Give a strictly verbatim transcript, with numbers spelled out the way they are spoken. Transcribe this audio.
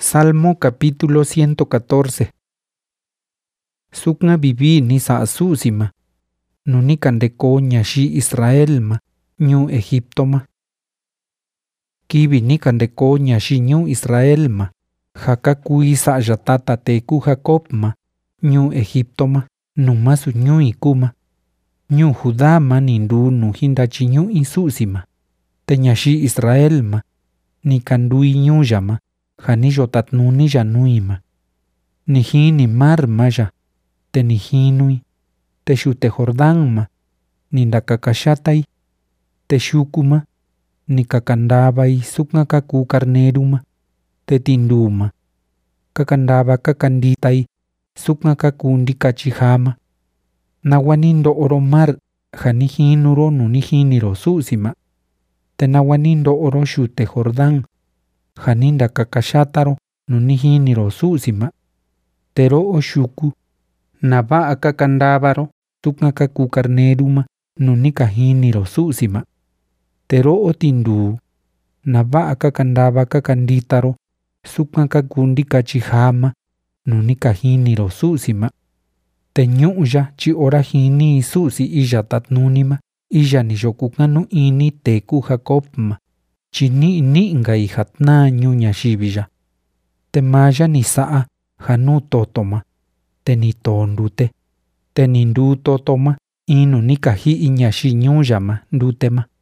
Salmo capítulo ciento catorce. Sukna bibi ni sa susima. Nuni kandeko ñashi Israel ma, ñu Egipto ma. Kibi ni kandeko ñashi ñu Israel ma, jaka kui sa yatata teku Jacob ma, ñu Egipto ma, numa su ñu ikuma. Ñu Judá ma nindu nu hindachi ñu isusima. Te ñashi Israel ma, ni kandui ñu yama. Jani yotatnuni yanuima. Ni hini mar maya, te ni hinui, te shute Jordán ma, ni ndakakashatai, te shukuma, ni kakandabai sukna kaku carneruma, te tinduma, kakandaba kakanditai, sukna kaku ndikachihama. Nawanindo oro mar, jani hinuro nuni hiniro susima, te nawanindo oro shute Jordán. Janinda kakashataro nuni hiniro susima. Tero o shuku. Naba akakandabaro tukna kaku carneruma nuni kahiniro susima. Tero o tindu. Naba akakandaba kakanditaro sukna kakundi kachihama nuni kahiniro susima. Te ñu'ya chi ora hini susi iya tatnunima iya ni yokukanu ini teku Jacob ma. Chini ni ngai hatna ñu ñashibiya. Te maya ni saa janu totoma. Te ni tondute. Te ni ndu totoma inu ni kahi ñashi ñu yama ndutema.